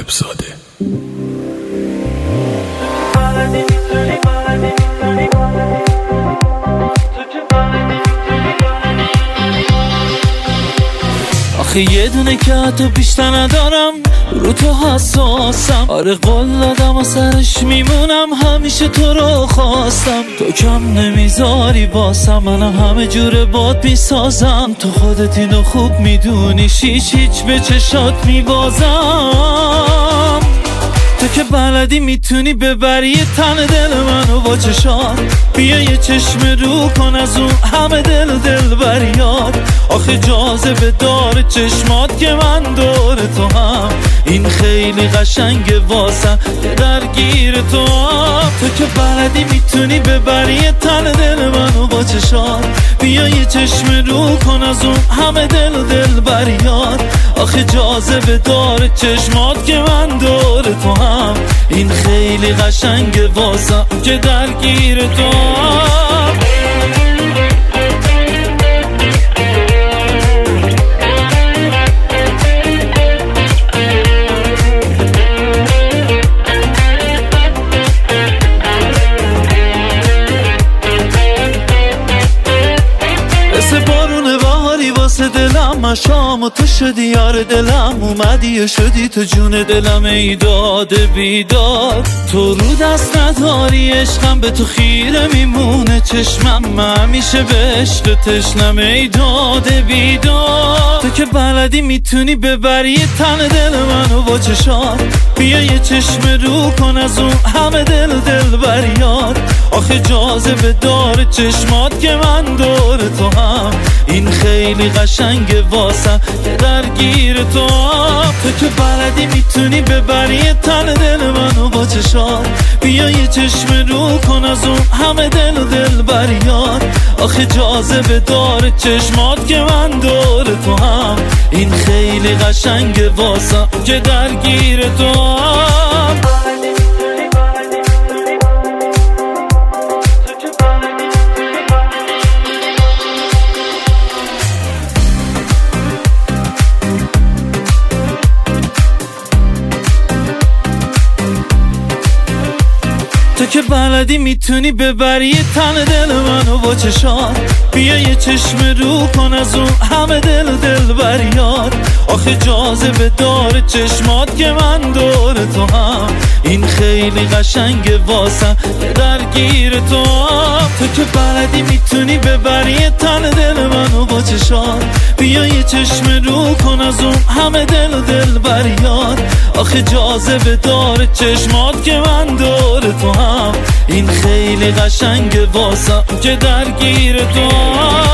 زاده. آخه یه دونه که حتی بیشتر ندارم، رو تو حساسم. آره قول دادم و سرش میمونم، همیشه تو رو خواستم. تو کم نمیذاری واسم، منم همه جوره باد میسازم. تو خودت اینو خوب میدونی، هیچ به چشات میبازم. تو که بلدی میتونی ببری یه تن دل منو با چشات. بیا یه چشم رو کن از اون همه دل و دل بریاد. آخه جاذبه داره چشمات که من دور تو هم. این خیلی قشنگه واسم که درگیر تو هم. تو که بلدی میتونی ببری یه تن دل منو با چشات. بیا یه چشم رو کن از اون همه دل و دل بریاد. آخه جاذبه داره چشمات که من دور تو هم. این خیلی قشنگه واسم که درگیر تو هم. دلم مشام و تو شدی یار دلم. اومدی و شدی تو جون دلم، ای داد بیداد. تو رو دست نداری عشقم، به تو خیره میمونه چشمم. همیشه به عشق تشنم، ای داد بیداد. تو که بلدی میتونی ببری یه تن دل منو با چشات. بیا یه چشم رو کن از اون همه دل و دل بریاد. آخه جاذبه داره چشمات که من دور تو هم. این خیلی قشنگه واسم که درگیر تو هم. تو که بلدی میتونی ببری یه تن دل منو با چشات. بیا یه چشم رو کن از اون همه دل و دل بریاد. آخه جاذبه داره چشمات که من دور تو هم. این خیلی قشنگه واسم که درگیر تو هم. تو که بلدی میتونی ببری یه تن دل منو با چشات. بیا یه چشم رو کن از اون همه دل و دل بریاد. آخه جاذبه داره چشمات که من دور تو هم. این خیلی قشنگه واسم که درگیر تو هم. تو که بلدی میتونی ببری یه تن دل منو با چشات. بیا یه چشم رو کن از اون همه دل و دل بریاد. آخه جاذبه داره چشمات که من دور تو هم. این خیلی قشنگه واسم که درگیر تو هم.